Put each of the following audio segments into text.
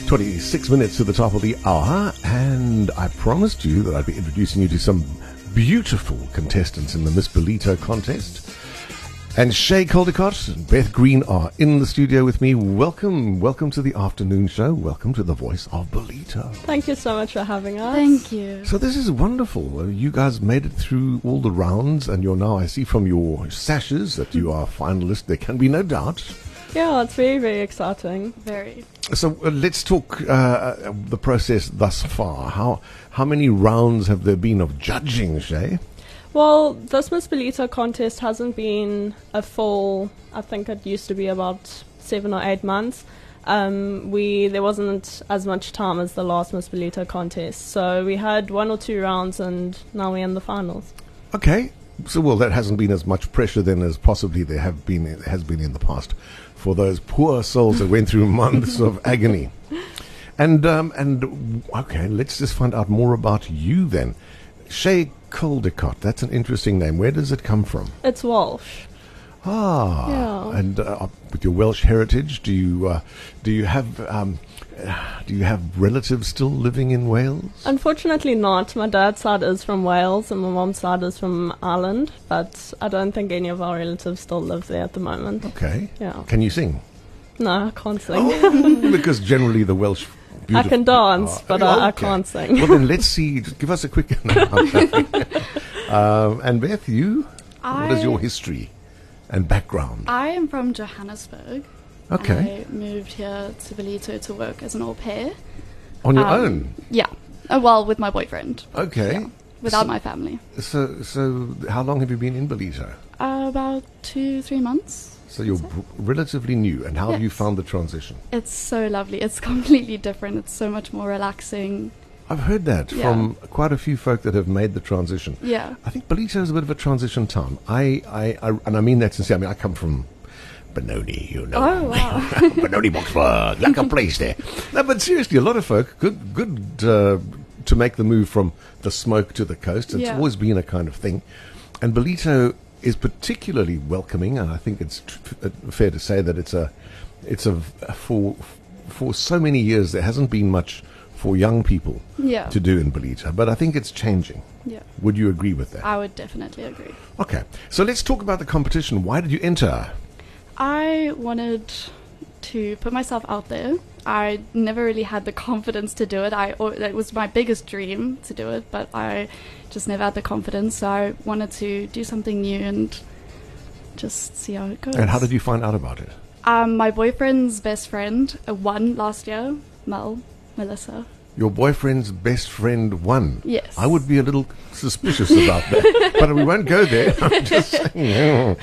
26 minutes to the top of the hour, and I promised you that I'd be introducing you to some beautiful contestants in the Miss Ballito contest. And Shay Caldicott and Beth Green are in the studio with me. Welcome to the afternoon show. Welcome to the Voice of Ballito. Thank you so much for having us. Thank you. So this is wonderful. You guys made it through all the rounds, and you're now, I see from your sashes that you are finalists. There can be no doubt. Yeah, it's very, very exciting. Very. So let's talk the process thus far. How many rounds have there been of judging, Shay? Well, this Miss Ballito contest hasn't been a full, I think it used to be about 7 or 8 months. There wasn't as much time as the last Miss Ballito contest. So we had 1 or 2 rounds and now we're in the finals. Okay. So, well, that hasn't been as much pressure then as possibly there has been in the past for those poor souls that went through months of agony. And okay, let's just find out more about you then. Shay Caldicott, that's an interesting name. Where does it come from? It's Welsh. Ah, Yeah. and with your Welsh heritage, do you have relatives still living in Wales? Unfortunately not. My dad's side is from Wales and my mom's side is from Ireland, but I don't think any of our relatives still live there at the moment. Okay. Yeah. Can you sing? No, I can't sing. Oh, because generally the Welsh... I can dance, but I can't sing. Well, then let's see. Give us a quick... and Beth, you? What is your history and background? I am from Johannesburg. Okay. I moved here to Ballito to work as an au pair. On your own? Yeah. Well, with my boyfriend. Okay. Yeah. Without my family. So how long have you been in Ballito? About 2-3 months. So you're relatively new. And how have you Yes. found the transition? It's so lovely. It's completely different. It's so much more relaxing. I've heard that from quite a few folk that have made the transition. Yeah. I think Ballito is a bit of a transition town. And I mean that sincerely. I mean, I come from Benoni, you know. Oh, wow. Benoni, Boxburg, like a place there. No, but seriously, a lot of folk, good to make the move from the smoke to the coast. It's always been a kind of thing. And Ballito is particularly welcoming, and I think it's fair to say that it's for so many years there hasn't been much for young people to do in Ballito, but I think it's changing. Yeah. Would you agree with that? I would definitely agree. Okay, so let's talk about the competition. Why did you enter? I wanted to put myself out there. I never really had the confidence to do it. It was my biggest dream to do it, but I just never had the confidence. So I wanted to do something new and just see how it goes. And how did you find out about it? My boyfriend's best friend won last year, Melissa. Your boyfriend's best friend won? Yes. I would be a little suspicious about that, but we won't go there. I'm just saying.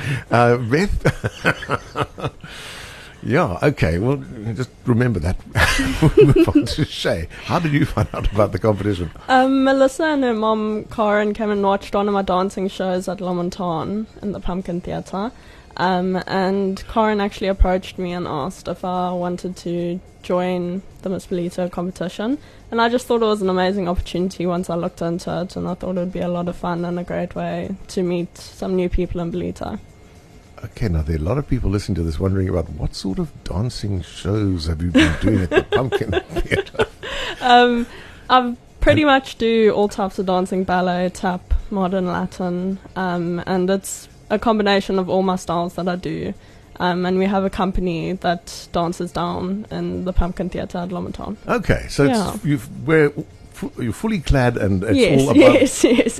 Beth? Yeah, okay. Well, just remember that. We'll move on to Shay. How did you find out about the competition? Melissa and her mom, Karen, came and watched one of my dancing shows at Lomontan in the Pumpkin Theatre. And Karen actually approached me and asked if I wanted to join the Miss Ballito competition. And I just thought it was an amazing opportunity once I looked into it, and I thought it would be a lot of fun and a great way to meet some new people in Ballito. Okay, now there are a lot of people listening to this wondering about what sort of dancing shows have you been doing at the Pumpkin Theatre? I pretty much do all types of dancing: ballet, tap, modern Latin, and it's a combination of all my styles that I do. And we have a company that dances down in the Pumpkin Theatre at Lomontan. Okay, so you're fully clad and it's all about... Yes.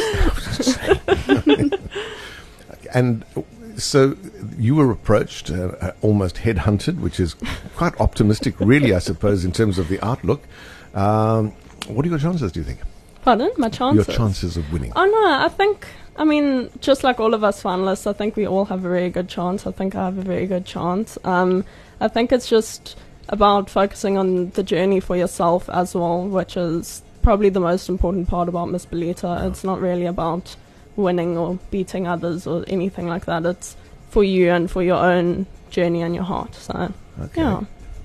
And so you were approached, almost headhunted, which is quite optimistic, really, I suppose, in terms of the outlook. What are your chances, do you think? Pardon? My chances? Your chances of winning. Oh, no, I mean, just like all of us finalists, I think we all have a very good chance. I think I have a very good chance. I think it's just about focusing on the journey for yourself as well, which is probably the most important part about Miss Ballito. It's not really about winning or beating others or anything like that. It's for you and for your own journey and your heart. So, yeah.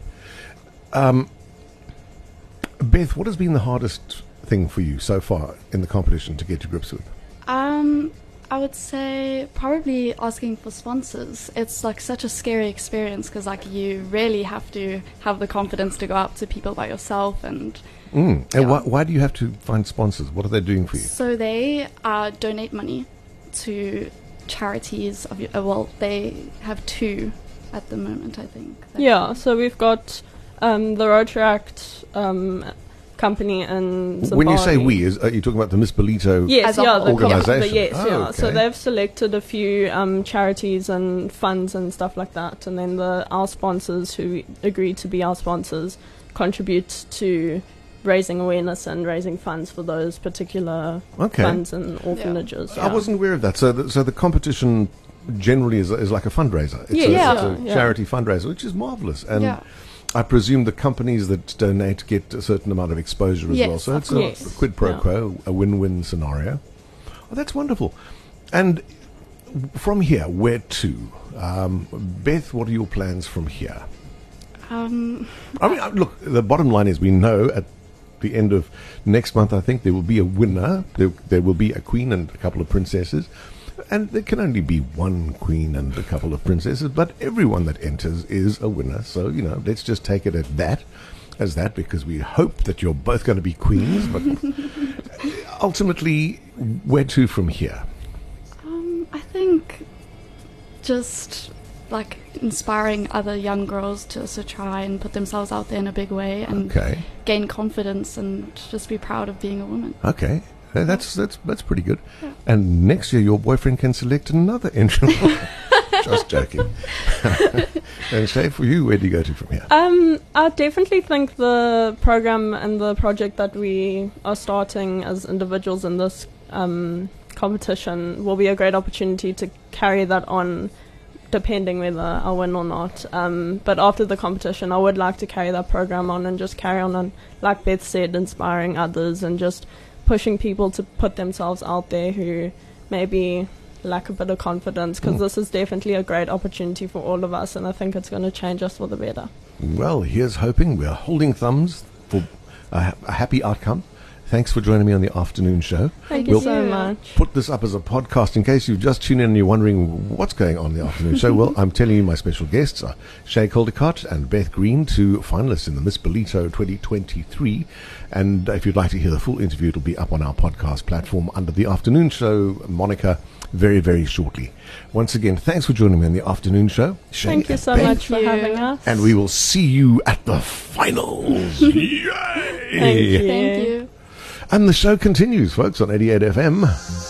Beth, what has been the hardest thing for you so far in the competition to get to grips with? I would say probably asking for sponsors. It's like such a scary experience because like you really have to have the confidence to go up to people by yourself and. And why do you have to find sponsors? What are they doing for you? So they donate money to charities. Well, they have 2 at the moment, I think. Yeah, so we've got the Rotaract company and when you say we, are you talking about the Miss Ballito organisation? Okay. So they've selected a few charities and funds and stuff like that, and then our sponsors who agreed to be our sponsors contribute to raising awareness and raising funds for those particular funds and orphanages. I wasn't aware of that. So the competition generally is like a fundraiser. It's a charity fundraiser, which is marvellous. And I presume the companies that donate get a certain amount of exposure as well. So it's a quid pro quo, a win-win scenario. Oh, that's wonderful. And from here, where to? Beth, what are your plans from here? I mean, look, the bottom line is we know at the end of next month, I think, there will be a winner. There will be a queen and a couple of princesses. And there can only be one queen and a couple of princesses, but everyone that enters is a winner. So, let's just take it as that, because we hope that you're both going to be queens. But ultimately, where to from here? I think just like inspiring other young girls to also try and put themselves out there in a big way and gain confidence and just be proud of being a woman. Okay. That's pretty good. Yeah. And next year, your boyfriend can select another entrant. Just joking. And Shay, for you, where do you go to from here? I definitely think the program and the project that we are starting as individuals in this competition will be a great opportunity to carry that on, depending whether I win or not. But after the competition, I would like to carry that program on and just carry on and, like Beth said, inspiring others and just pushing people to put themselves out there who maybe lack a bit of confidence, because this is definitely a great opportunity for all of us, and I think it's going to change us for the better. Well, here's hoping. We're holding thumbs for a happy outcome. Thanks for joining me on the afternoon show. Thank you so much. Put this up as a podcast in case you've just tuned in and you're wondering what's going on in the afternoon show. Well, I'm telling you, my special guests are Shay Caldicott and Beth Green, 2 finalists in the Miss Ballito 2023. And if you'd like to hear the full interview, it'll be up on our podcast platform under the afternoon show moniker very, very shortly. Once again, thanks for joining me on the afternoon show. Shay, thank you so much for having us. And we will see you at the finals. Yay! Thank you. Thank you. And the show continues, folks, on 88 FM.